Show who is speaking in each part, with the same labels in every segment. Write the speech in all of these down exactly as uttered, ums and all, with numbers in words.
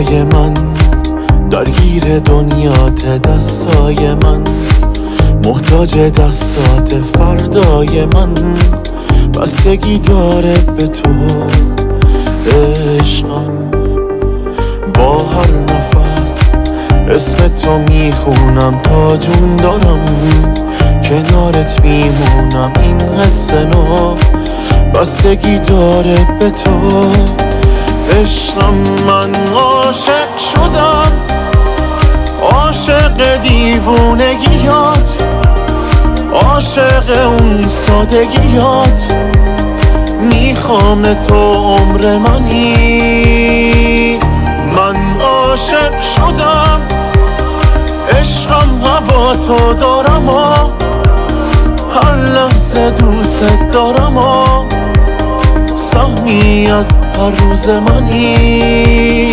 Speaker 1: روزای من درگیر دنیات، دستای من محتاج دستات، فردای من بستگی داره به تو عشقم. با هر نفس اسم تو میخونم، تا جون دارم کنارت میمونم. این حس نو بستگی داره به تو عشقم. من عاشق شدم، عاشق دیوونگیات، عاشق اون سادگیات. میخوام تو عمر منی. من عاشق شدم عشقم، هوا تو دارم و هر لحظه دوست دارم و سهمی از هر روز منی.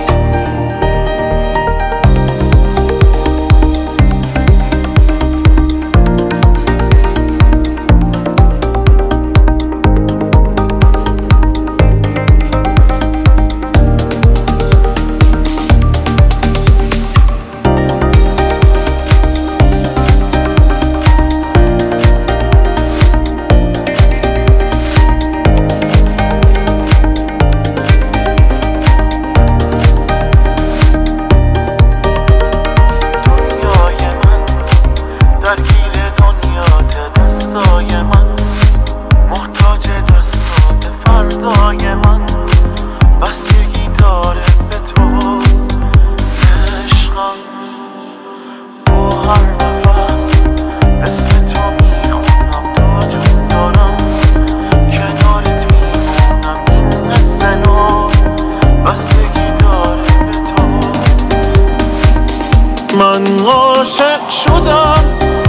Speaker 1: من عاشق شدم،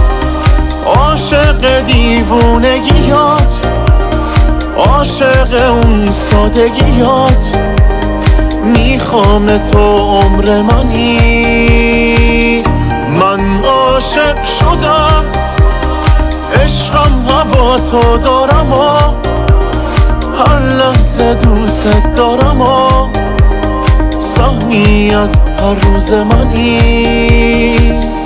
Speaker 1: عاشق دیوونگیات، عاشق اون سادگیات. میخوام تو عمر منی. من عاشق شدم عشقم، هوا تو دارم و هر لحظه دوست دارم و سهمی از هر روز منی.